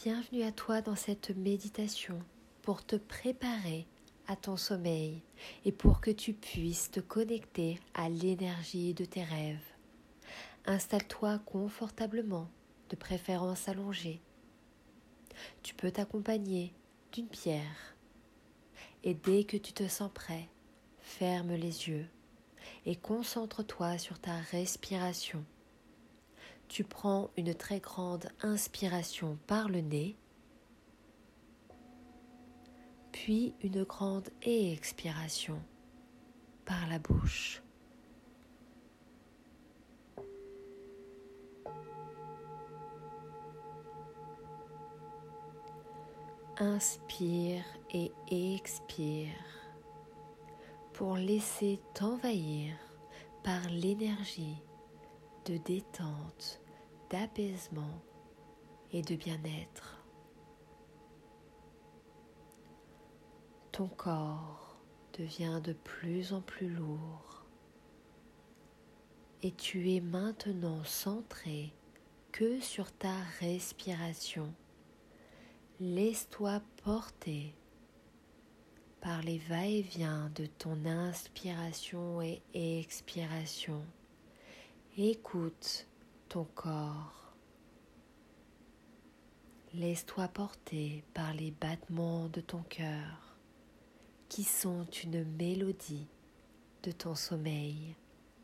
Bienvenue à toi dans cette méditation pour te préparer à ton sommeil et pour que tu puisses te connecter à l'énergie de tes rêves. Installe-toi confortablement, de préférence allongée. Tu peux t'accompagner d'une pierre et dès que tu te sens prêt, ferme les yeux et concentre-toi sur ta respiration. Tu prends une très grande inspiration par le nez, puis une grande expiration par la bouche. Inspire et expire pour laisser t'envahir par l'énergie de détente, d'apaisement et de bien-être. Ton corps devient de plus en plus lourd et tu es maintenant centré que sur ta respiration. Laisse-toi porter par les va-et-vient de ton inspiration et expiration. Écoute ton corps. Laisse-toi porter par les battements de ton cœur qui sont une mélodie de ton sommeil.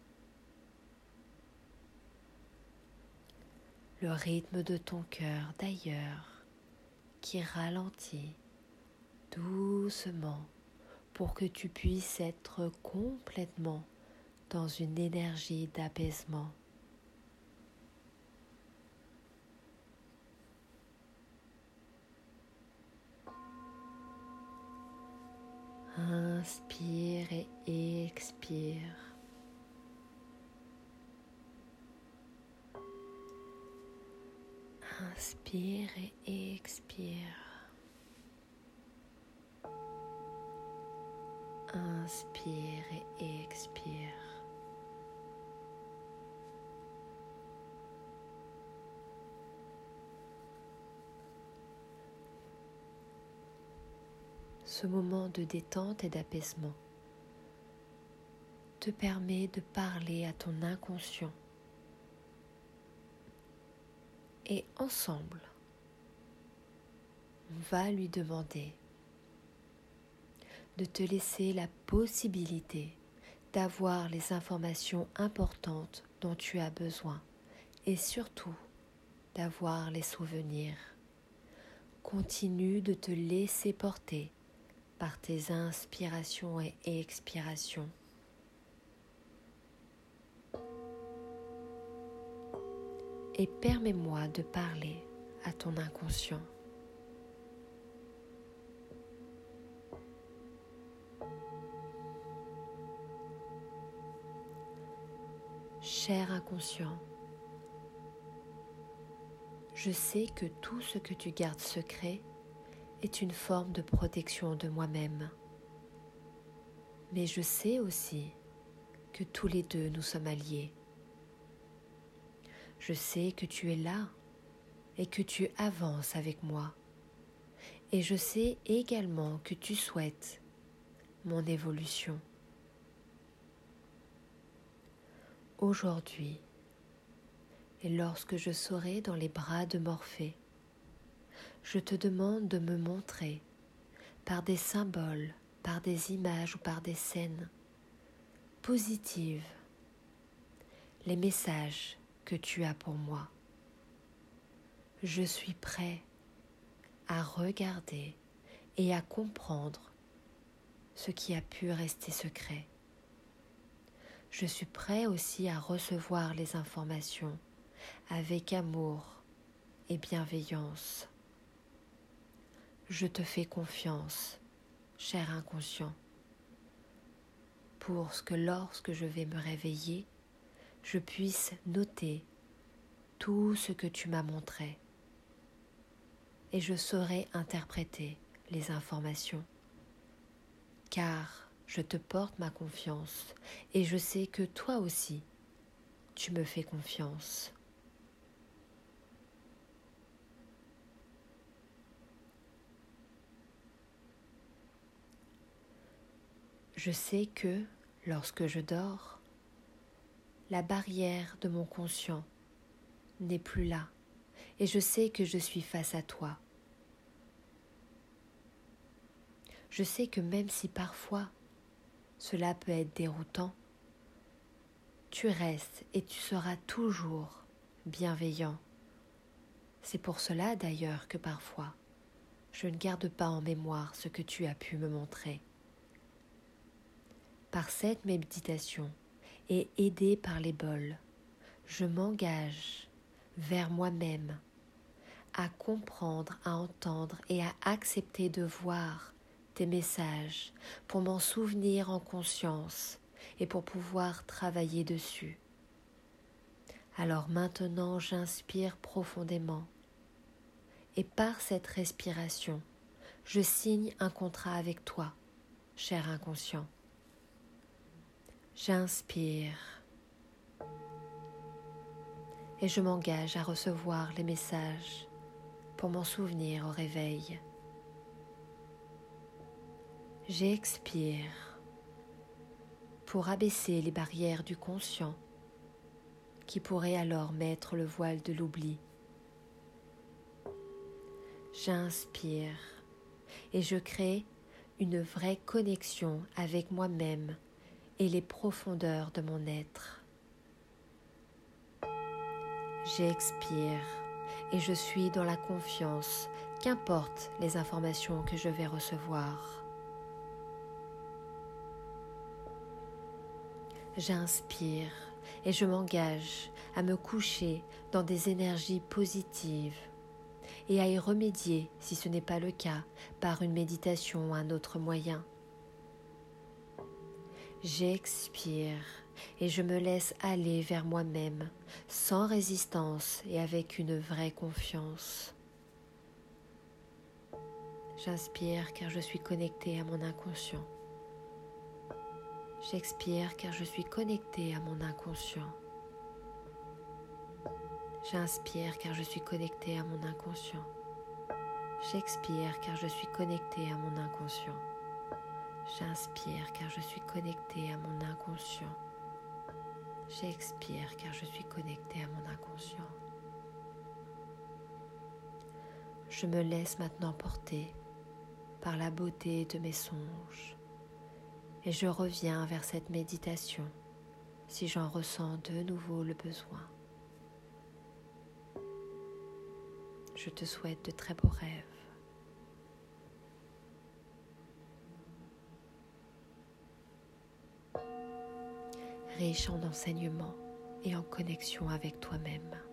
Le rythme de ton cœur d'ailleurs qui ralentit doucement pour que tu puisses être complètement dans une énergie d'apaisement. Inspire et expire. Inspire et expire. Inspire et expire. Ce moment de détente et d'apaisement te permet de parler à ton inconscient. Et ensemble, on va lui demander de te laisser la possibilité d'avoir les informations importantes dont tu as besoin et surtout d'avoir les souvenirs. Continue de te laisser porter par tes inspirations et expirations. Et permets-moi de parler à ton inconscient. Cher inconscient, je sais que tout ce que tu gardes secret est une forme de protection de moi-même. Mais je sais aussi que tous les deux nous sommes alliés. Je sais que tu es là et que tu avances avec moi. Et je sais également que tu souhaites mon évolution. Aujourd'hui, et lorsque je serai dans les bras de Morphée, je te demande de me montrer par des symboles, par des images ou par des scènes positives les messages que tu as pour moi. Je suis prêt à regarder et à comprendre ce qui a pu rester secret. Je suis prêt aussi à recevoir les informations avec amour et bienveillance. Je te fais confiance, cher inconscient, pour que lorsque je vais me réveiller, je puisse noter tout ce que tu m'as montré et je saurai interpréter les informations, car je te porte ma confiance et je sais que toi aussi, tu me fais confiance. Je sais que, lorsque je dors, la barrière de mon conscient n'est plus là et je sais que je suis face à toi. Je sais que même si parfois cela peut être déroutant, tu restes et tu seras toujours bienveillant. C'est pour cela d'ailleurs que parfois, je ne garde pas en mémoire ce que tu as pu me montrer. Par cette méditation et aidée par les bols, je m'engage vers moi-même à comprendre, à entendre et à accepter de voir tes messages pour m'en souvenir en conscience et pour pouvoir travailler dessus. Alors maintenant, j'inspire profondément et par cette respiration, je signe un contrat avec toi, cher inconscient. J'inspire et je m'engage à recevoir les messages pour m'en souvenir au réveil. J'expire pour abaisser les barrières du conscient qui pourrait alors mettre le voile de l'oubli. J'inspire et je crée une vraie connexion avec moi-même et les profondeurs de mon être. J'expire et je suis dans la confiance, qu'importe les informations que je vais recevoir. J'inspire et je m'engage à me coucher dans des énergies positives et à y remédier si ce n'est pas le cas par une méditation ou un autre moyen. J'expire et je me laisse aller vers moi-même sans résistance et avec une vraie confiance. J'inspire car je suis connectée à mon inconscient. J'expire car je suis connectée à mon inconscient. J'inspire car je suis connectée à mon inconscient. J'expire car je suis connectée à mon inconscient. J'inspire car je suis connectée à mon inconscient. J'expire car je suis connectée à mon inconscient. Je me laisse maintenant porter par la beauté de mes songes et je reviens vers cette méditation si j'en ressens de nouveau le besoin. Je te souhaite de très beaux rêves. Riche en enseignements et en connexion avec toi-même.